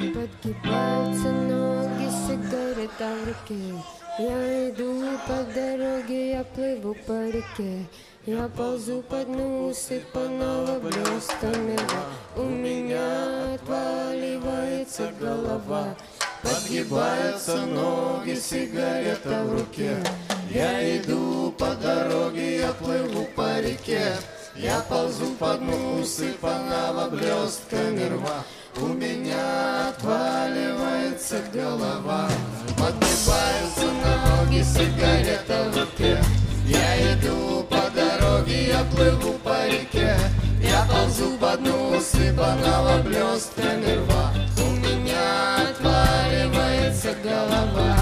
Подгибаются ноги, сигарета в руке. Я иду по дороге, я плыву по реке. Я ползу по дну, усыпанного блестками льда. У меня отваливается голова. Подгибаются ноги, сигарета в руке. Я иду по дороге, я плыву по реке. Я ползу по дну, усыпанного блестками рва. У меня отваливается голова. Подгибаются ноги, сигарета в руке. Я иду по дороге, я плыву по реке. Я ползу по дну, усыпанного блестками рва. У меня отваливается голова.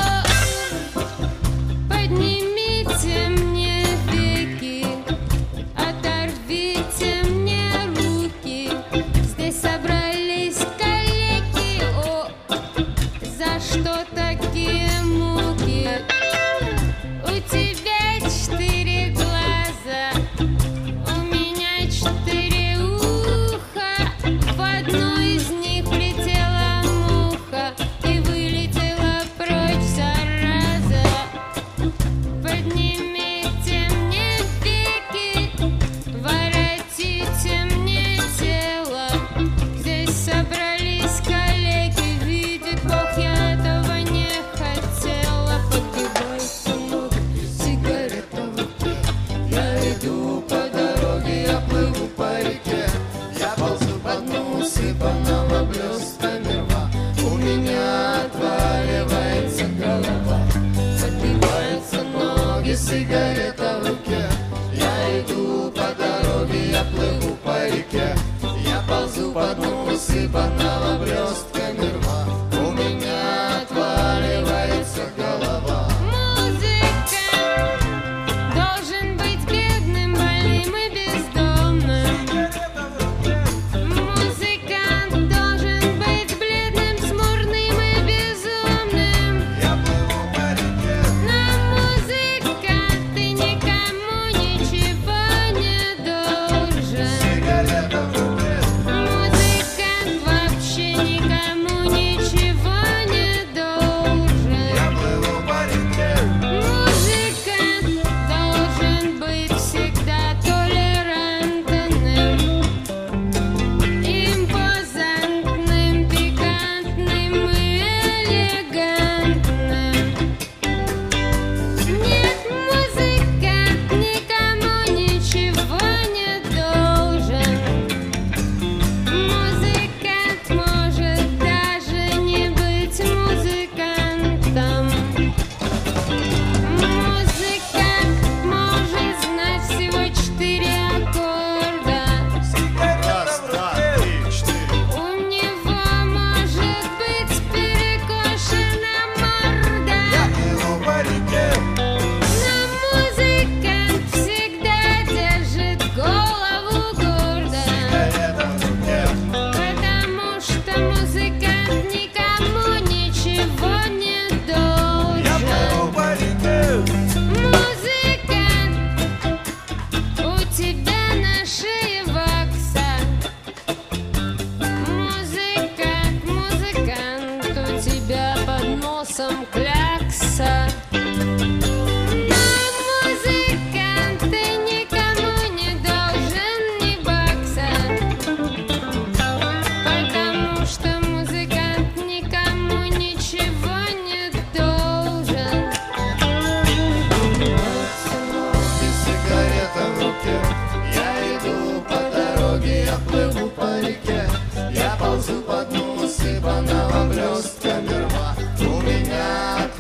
Поднимите мне веки, оторвите мне руки. Здесь собрались коллеги, за что такие муки? У тебя 4 глаза, у меня 4 уха. В одно из них влетела муха и вылетела прочь, зараза. Поднимите мне веки, воротите мне тело. Здесь собрались коллеги, видит Бог, я этого не хотела. Подгибаются ноги, сигарета в руке. Я иду по дороге, я плыву по реке. Я ползу по дну, усыпанного блестками рва. У меня отваливается голова. Подгибаются ноги, сигарета в руке. Я иду по дороге, я плыву по реке. Я ползу по дну, усыпанного блестками рва. У меня отваливается голова. Музыкант должен быть бедным, больным и бездомным. Музыкант должен быть бледным, смурным и безумным. Я плыву по реке. Но музыкант, ты никому ничего не должен. Сигарета в руке. Музыкант вообще никому ничего не должен. Я плыву по реке. Музыкант должен быть всегда толерантным, импозантным, пикантным и элегантным. Нет, музыкант никому ничего не должен. Музыкант может даже не быть музыкантом. Музыкант может знать всего 4 аккорда. Раз, два, три, 4. У него может быть перекошена морда. Я плыву по реке. Но музыкант всегда держит голову гордо. Сигарета в руке. Потому что музыкант никому ничего не Я плыву должен. по реке. Музыкант, у тебя на шее вакса. Музыкант, музыкант, у тебя под носом клякса. Но музыкант, ты никому не должен ни бакса. Потому что музыкант никому ничего не должен. И сигарета в руке. Я иду по дороге, я плыву по реке. Я ползу по дну, усыпанного блестками рва. У меня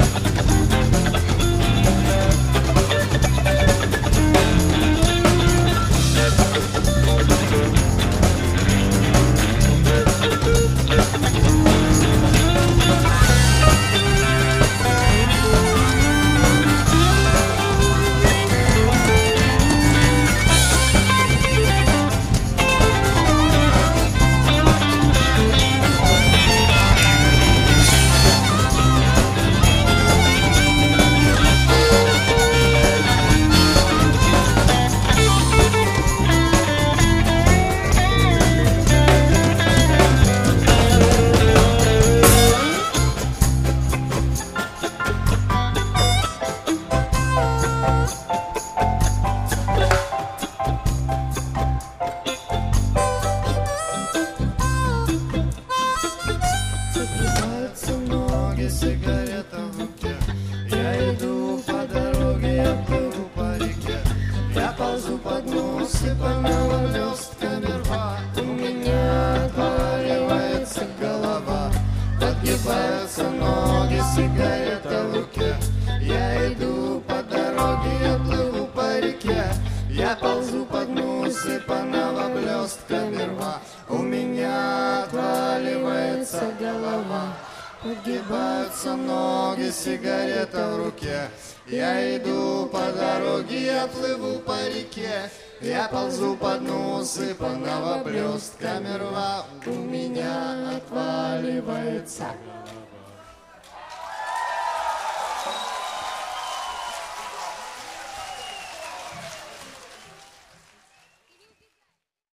Подгибаются ноги, сигарета в руке. Я иду по дороге, я плыву по реке. Я ползу по дну, сыпаного блестками рва. У меня отваливается голова. Подгибаются ноги, сигарета в руке. Я иду по дороге, я плыву по реке. Я ползу по дну, сыпаного блестками рва. У меня отваливается голова. Подгибаются ноги, сигарета в руке. Я иду по дороге, я плыву по реке. Я ползу по дну, сыпаного блестками рва. У меня отваливается голова.